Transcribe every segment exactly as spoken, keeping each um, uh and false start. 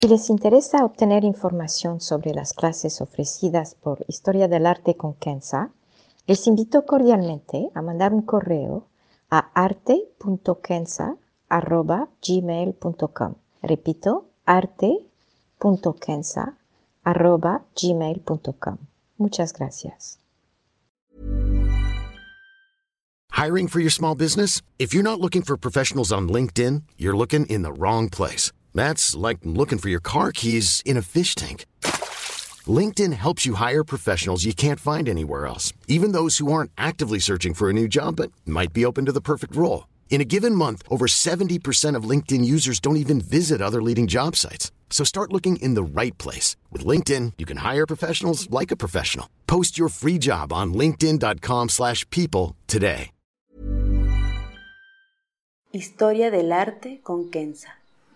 Si les interesa obtener información sobre las clases ofrecidas por Historia del Arte con Kenza, les invito cordialmente a mandar un correo a arte punto kenza arroba gmail punto com. Repito, arte punto kenza arroba gmail punto com. Muchas gracias. Hiring for your small business? If you're not looking for professionals on LinkedIn, you're looking in the wrong place. That's like looking for your car keys in a fish tank. LinkedIn helps you hire professionals you can't find anywhere else, even those who aren't actively searching for a new job but might be open to the perfect role. In a given month, over seventy percent of LinkedIn users don't even visit other leading job sites. So start looking in the right place. With LinkedIn, you can hire professionals like a professional. Post your free job on linkedin dot com slash people today. Historia del Arte con Kenza.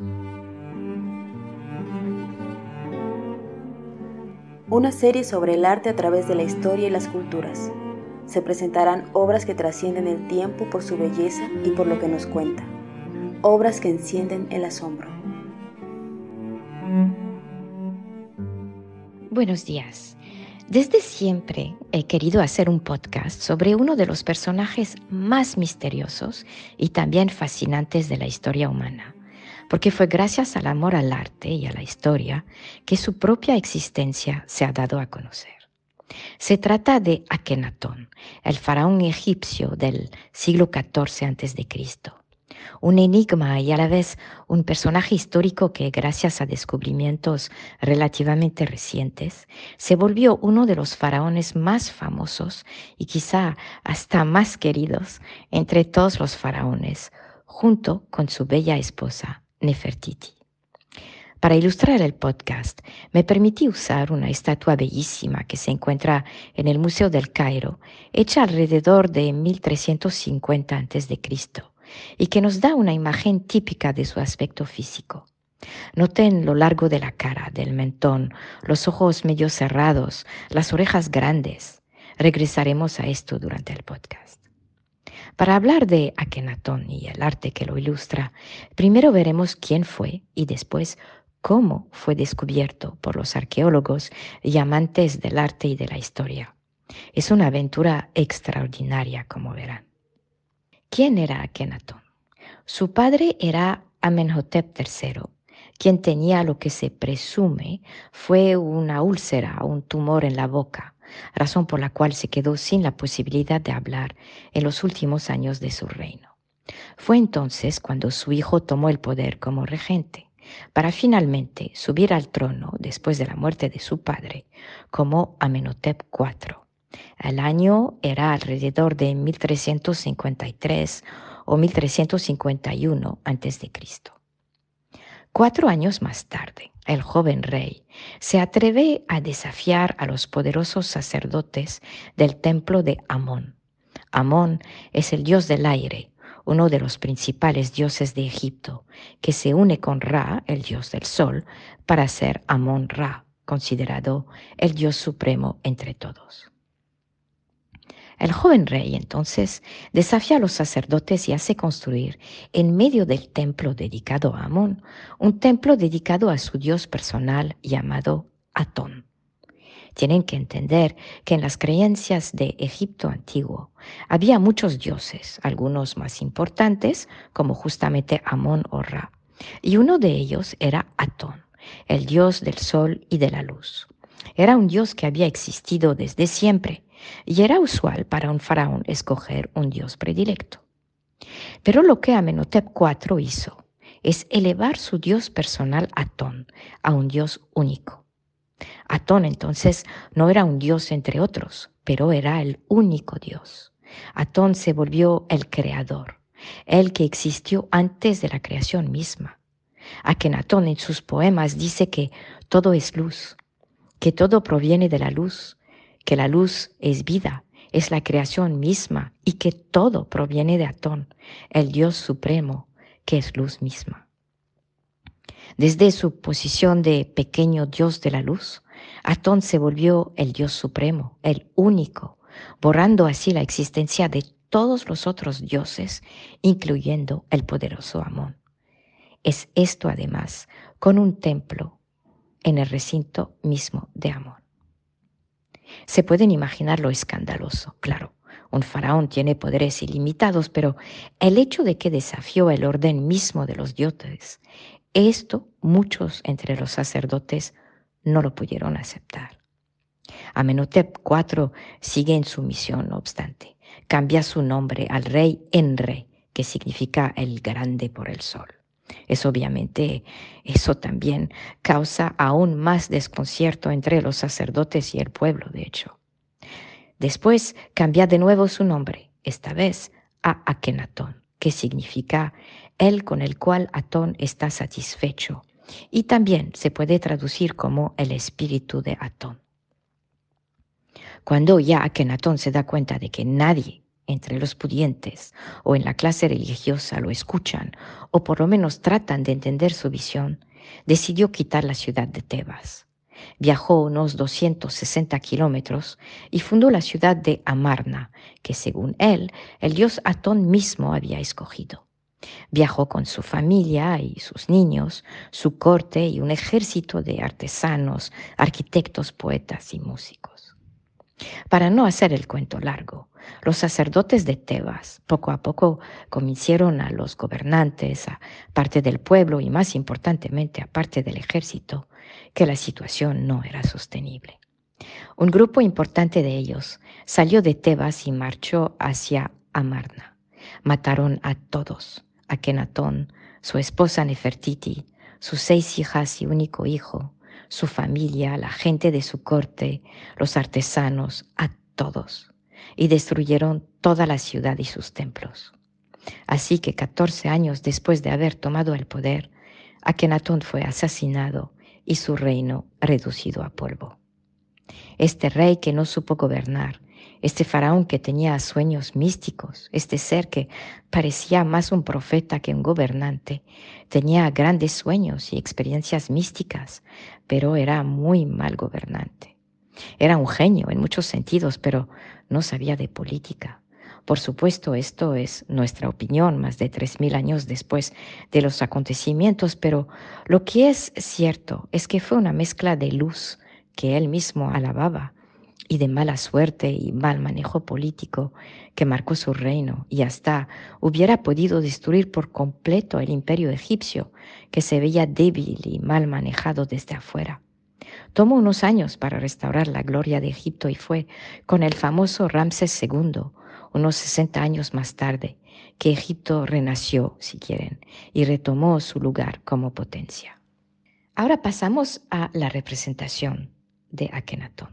Una serie sobre el arte a través de la historia y las culturas. Se presentarán obras que trascienden el tiempo por su belleza y por lo que nos cuenta. Obras que encienden el asombro. Buenos días. Desde siempre he querido hacer un podcast sobre uno de los personajes más misteriosos y también fascinantes de la historia humana, porque fue gracias al amor al arte y a la historia que su propia existencia se ha dado a conocer. Se trata de Akenatón, el faraón egipcio del siglo catorce antes de Cristo. Un enigma y a la vez un personaje histórico que, gracias a descubrimientos relativamente recientes, se volvió uno de los faraones más famosos y quizá hasta más queridos entre todos los faraones, junto con su bella esposa, Nefertiti. Para ilustrar el podcast, me permití usar una estatua bellísima que se encuentra en el Museo del Cairo, hecha alrededor de mil trescientos cincuenta antes de Cristo, y que nos da una imagen típica de su aspecto físico. Noten lo largo de la cara, del mentón, los ojos medio cerrados, las orejas grandes. Regresaremos a esto durante el podcast. Para hablar de Akenatón y el arte que lo ilustra, primero veremos quién fue y después cómo fue descubierto por los arqueólogos y amantes del arte y de la historia. Es una aventura extraordinaria, como verán. ¿Quién era Akenatón? Su padre era Amenhotep tercero, quien tenía lo que se presume fue una úlcera o un tumor en la boca, razón por la cual se quedó sin la posibilidad de hablar en los últimos años de su reino. Fue entonces cuando su hijo tomó el poder como regente, para finalmente subir al trono después de la muerte de su padre, como Amenhotep cuarto. El año era alrededor de mil trescientos cincuenta y tres o mil trescientos cincuenta y uno antes de Cristo. Cuatro años más tarde, el joven rey se atreve a desafiar a los poderosos sacerdotes del templo de Amón. Amón es el dios del aire, uno de los principales dioses de Egipto, que se une con Ra, el dios del sol, para ser Amón-Ra, considerado el dios supremo entre todos. El joven rey, entonces, desafía a los sacerdotes y hace construir, en medio del templo dedicado a Amón, un templo dedicado a su dios personal llamado Atón. Tienen que entender que en las creencias de Egipto antiguo había muchos dioses, algunos más importantes, como justamente Amón o Ra, y uno de ellos era Atón, el dios del sol y de la luz. Era un dios que había existido desde siempre, y era usual para un faraón escoger un dios predilecto. Pero lo que Amenhotep cuarto hizo es elevar su dios personal Atón a un dios único. Atón entonces no era un dios entre otros, pero era el único dios. Atón se volvió el creador, el que existió antes de la creación misma. Akenatón en sus poemas dice que todo es luz, que todo proviene de la luz, que la luz es vida, es la creación misma y que todo proviene de Atón, el Dios supremo, que es luz misma. Desde su posición de pequeño Dios de la luz, Atón se volvió el Dios supremo, el único, borrando así la existencia de todos los otros dioses, incluyendo el poderoso Amón. Es esto además con un templo en el recinto mismo de Amón. Se pueden imaginar lo escandaloso, claro. Un faraón tiene poderes ilimitados, pero el hecho de que desafió el orden mismo de los dioses, esto muchos entre los sacerdotes no lo pudieron aceptar. Amenhotep cuatro sigue en su misión, no obstante. Cambia su nombre al rey Enre, que significa el grande por el sol. Es obviamente, eso también causa aún más desconcierto entre los sacerdotes y el pueblo, de hecho. Después cambia de nuevo su nombre, esta vez a Akenatón, que significa el con el cual Atón está satisfecho, y también se puede traducir como el espíritu de Atón. Cuando ya Akenatón se da cuenta de que nadie entre los pudientes o en la clase religiosa lo escuchan o por lo menos tratan de entender su visión, decidió quitar la ciudad de Tebas. Viajó unos doscientos sesenta kilómetros y fundó la ciudad de Amarna, que según él, el dios Atón mismo había escogido. Viajó con su familia y sus niños, su corte y un ejército de artesanos, arquitectos, poetas y músicos. Para no hacer el cuento largo, los sacerdotes de Tebas poco a poco convencieron a los gobernantes, a parte del pueblo y más importantemente a parte del ejército, que la situación no era sostenible. Un grupo importante de ellos salió de Tebas y marchó hacia Amarna. Mataron a todos, a Akenatón, su esposa Nefertiti, sus seis hijas y único hijo, su familia, la gente de su corte, los artesanos, a todos, y destruyeron toda la ciudad y sus templos. Así que catorce años después de haber tomado el poder, Akenatón fue asesinado y su reino reducido a polvo. Este rey que no supo gobernar, este faraón que tenía sueños místicos, este ser que parecía más un profeta que un gobernante, tenía grandes sueños y experiencias místicas, pero era muy mal gobernante. Era un genio en muchos sentidos, pero no sabía de política. Por supuesto, esto es nuestra opinión más de tres mil años después de los acontecimientos, pero lo que es cierto es que fue una mezcla de luz que él mismo alababa y de mala suerte y mal manejo político que marcó su reino y hasta hubiera podido destruir por completo el imperio egipcio, que se veía débil y mal manejado desde afuera. Tomó unos años para restaurar la gloria de Egipto y fue con el famoso Ramsés segundo, unos sesenta años más tarde, que Egipto renació, si quieren, y retomó su lugar como potencia. Ahora pasamos a la representación de Akenatón.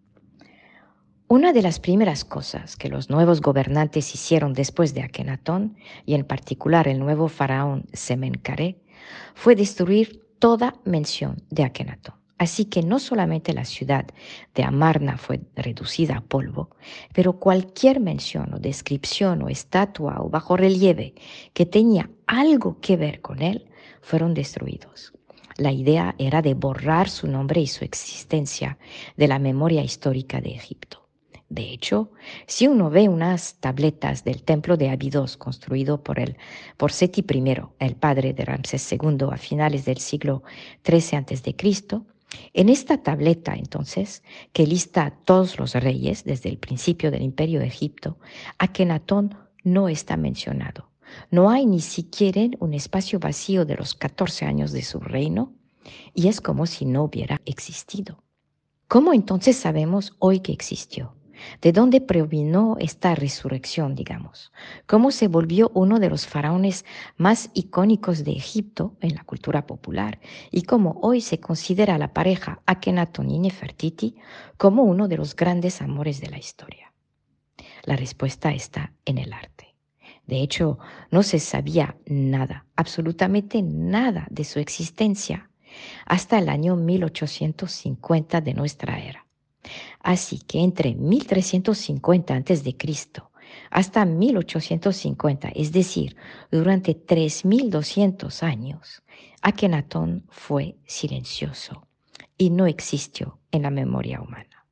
Una de las primeras cosas que los nuevos gobernantes hicieron después de Akenatón, y en particular el nuevo faraón Semencaré, fue destruir toda mención de Akenatón. Así que no solamente la ciudad de Amarna fue reducida a polvo, pero cualquier mención o descripción o estatua o bajorrelieve que tenía algo que ver con él fueron destruidos. La idea era de borrar su nombre y su existencia de la memoria histórica de Egipto. De hecho, si uno ve unas tabletas del templo de Abidos construido por, el, por Seti primero, el padre de Ramsés segundo, a finales del siglo trece antes de Cristo, en esta tableta, entonces, que lista a todos los reyes desde el principio del imperio de Egipto, Akenatón no está mencionado. No hay ni siquiera un espacio vacío de los catorce años de su reino, y es como si no hubiera existido. ¿Cómo entonces sabemos hoy que existió? ¿De dónde provino esta resurrección, digamos? ¿Cómo se volvió uno de los faraones más icónicos de Egipto en la cultura popular? Y cómo hoy se considera la pareja Akenatón y Nefertiti como uno de los grandes amores de la historia. La respuesta está en el arte. De hecho, no se sabía nada, absolutamente nada de su existencia hasta el año mil ochocientos cincuenta de nuestra era. Así que entre mil trescientos cincuenta antes de Cristo hasta mil ochocientos cincuenta, es decir, durante tres mil doscientos años, Akenatón fue silencioso y no existió en la memoria humana.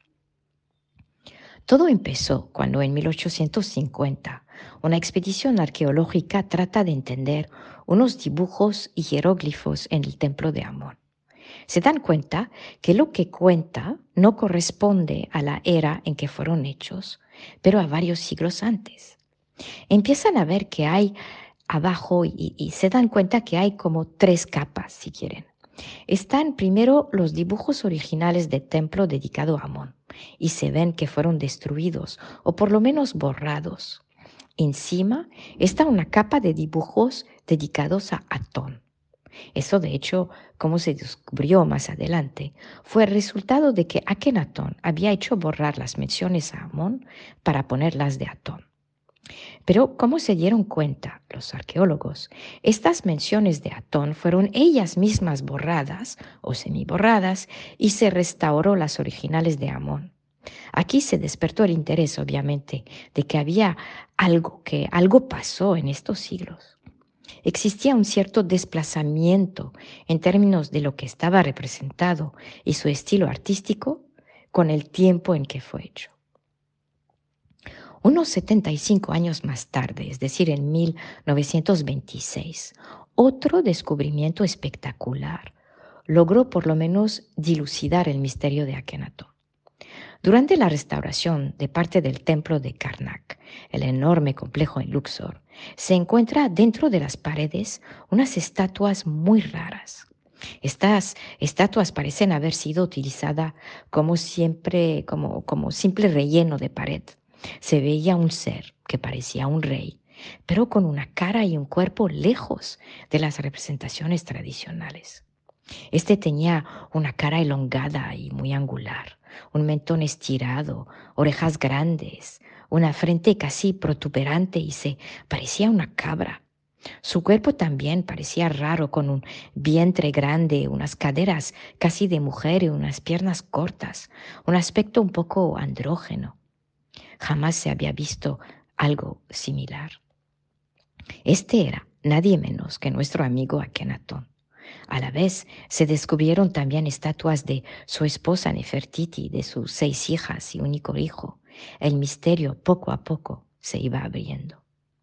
Todo empezó cuando en mil ochocientos cincuenta una expedición arqueológica trata de entender unos dibujos y jeroglifos en el templo de Amón. se dan cuenta que lo que cuenta no corresponde a la era en que fueron hechos, pero a varios siglos antes. Empiezan a ver que hay abajo y, y se dan cuenta que hay como tres capas, si quieren. Están primero los dibujos originales del templo dedicado a Amón y se ven que fueron destruidos o por lo menos borrados. Encima está una capa de dibujos dedicados a Atón. Eso, de hecho, como se descubrió más adelante, fue el resultado de que Akenatón había hecho borrar las menciones a Amón para ponerlas de Atón. Pero, como se dieron cuenta los arqueólogos, estas menciones de Atón fueron ellas mismas borradas o semiborradas y se restauró las originales de Amón. Aquí se despertó el interés, obviamente, de que había algo, que algo pasó en estos siglos. Existía un cierto desplazamiento en términos de lo que estaba representado y su estilo artístico con el tiempo en que fue hecho. Unos setenta y cinco años más tarde, es decir, en mil novecientos veintiséis, otro descubrimiento espectacular logró por lo menos dilucidar el misterio de Akenatón. Durante la restauración de parte del templo de Karnak, el enorme complejo en Luxor, se encuentra dentro de las paredes unas estatuas muy raras. Estas estatuas parecen haber sido utilizadas como, siempre, como, como simple relleno de pared. Se veía un ser que parecía un rey, pero con una cara y un cuerpo lejos de las representaciones tradicionales. Este tenía una cara elongada y muy angular, un mentón estirado, orejas grandes, una frente casi protuberante y se parecía una cabra. Su cuerpo también parecía raro, con un vientre grande, unas caderas casi de mujer y unas piernas cortas, un aspecto un poco andrógeno. Jamás se había visto algo similar. Este era nadie menos que nuestro amigo Akenatón. A la vez se descubrieron también estatuas de su esposa Nefertiti, de sus seis hijas y único hijo. El misterio poco a poco se iba abriendo.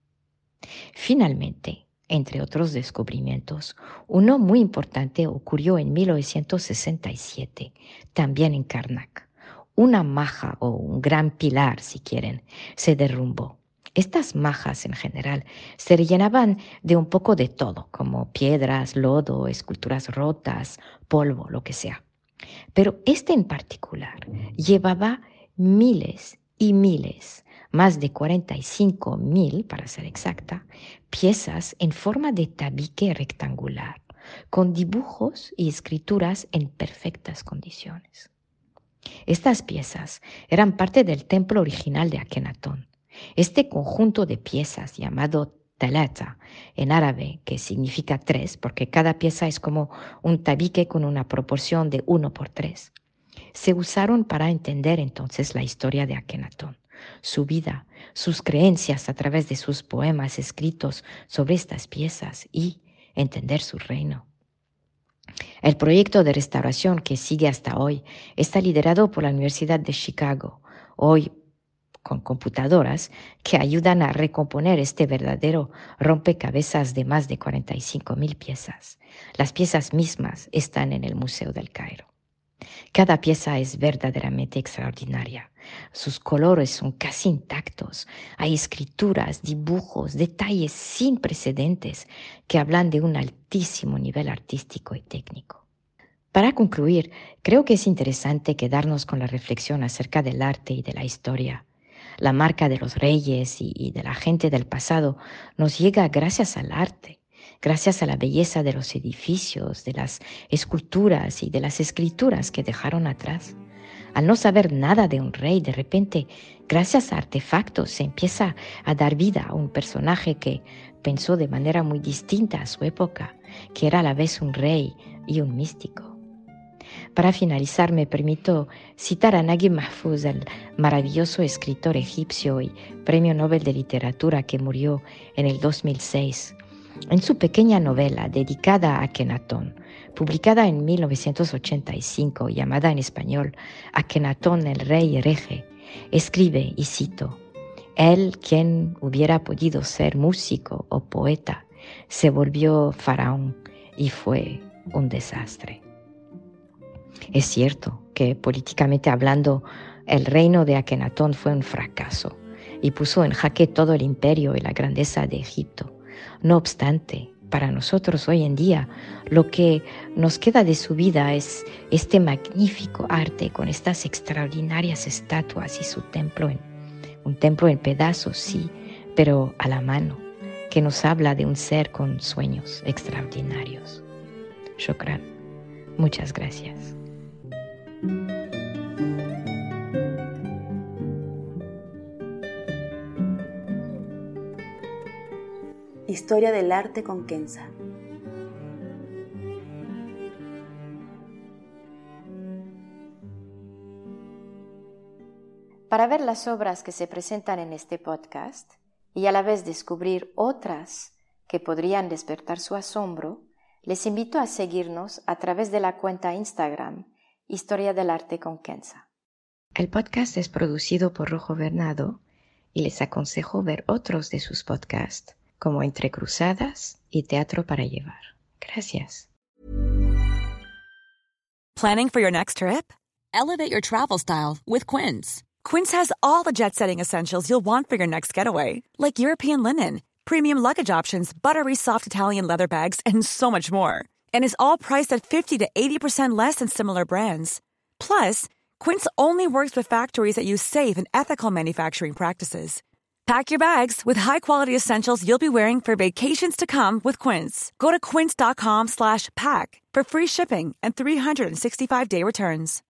Finalmente, entre otros descubrimientos, uno muy importante ocurrió en mil novecientos sesenta y siete, también en Karnak. Una maja o un gran pilar, si quieren, se derrumbó. Estas majas en general se rellenaban de un poco de todo, como piedras, lodo, esculturas rotas, polvo, lo que sea. Pero este en particular llevaba miles y miles, más de cuarenta y cinco mil, para ser exacta, piezas en forma de tabique rectangular, con dibujos y escrituras en perfectas condiciones. Estas piezas eran parte del templo original de Akenatón. Este conjunto de piezas, llamado talata en árabe, que significa tres, porque cada pieza es como un tabique con una proporción de uno por tres, se usaron para entender entonces la historia de Akenatón, su vida, sus creencias a través de sus poemas escritos sobre estas piezas y entender su reino. El proyecto de restauración que sigue hasta hoy está liderado por la Universidad de Chicago, hoy con computadoras que ayudan a recomponer este verdadero rompecabezas de más de cuarenta y cinco mil piezas. Las piezas mismas están en el Museo del Cairo. Cada pieza es verdaderamente extraordinaria. Sus colores son casi intactos. Hay escrituras, dibujos, detalles sin precedentes que hablan de un altísimo nivel artístico y técnico. Para concluir, creo que es interesante quedarnos con la reflexión acerca del arte y de la historia. La marca de los reyes y, y de la gente del pasado nos llega gracias al arte, gracias a la belleza de los edificios, de las esculturas y de las escrituras que dejaron atrás. Al no saber nada de un rey, de repente, gracias a artefactos, se empieza a dar vida a un personaje que pensó de manera muy distinta a su época, que era a la vez un rey y un místico. Para finalizar, me permito citar a Naguib Mahfouz, el maravilloso escritor egipcio y premio Nobel de Literatura que murió en el dos mil seis. En su pequeña novela dedicada a Akenatón, publicada en mil novecientos ochenta y cinco, llamada en español Akenatón, el rey hereje, escribe, y cito: «Él, quien hubiera podido ser músico o poeta, se volvió faraón y fue un desastre». Es cierto que, políticamente hablando, el reino de Akenatón fue un fracaso y puso en jaque todo el imperio y la grandeza de Egipto. No obstante, para nosotros hoy en día, lo que nos queda de su vida es este magnífico arte con estas extraordinarias estatuas y su templo, en, un templo en pedazos, sí, pero a la mano, que nos habla de un ser con sueños extraordinarios. Shukran. Muchas gracias. Historia del arte con Kenza. Para ver las obras que se presentan en este podcast y a la vez descubrir otras que podrían despertar su asombro, les invito a seguirnos a través de la cuenta Instagram Historia del Arte con Kenza. El podcast es producido por Rojo Bernardo y les aconsejo ver otros de sus podcasts como Entre Cruzadas y Teatro para Llevar. Gracias. Planning for your next trip? Elevate your travel style with Quince. Quince has all the jet-setting essentials you'll want for your next getaway, like European linen, premium luggage options, buttery soft Italian leather bags, and so much more. And is all priced at fifty to eighty percent less than similar brands. Plus, Quince only works with factories that use safe and ethical manufacturing practices. Pack your bags with high-quality essentials you'll be wearing for vacations to come with Quince. Go to quince.com slash pack for free shipping and three sixty-five day returns.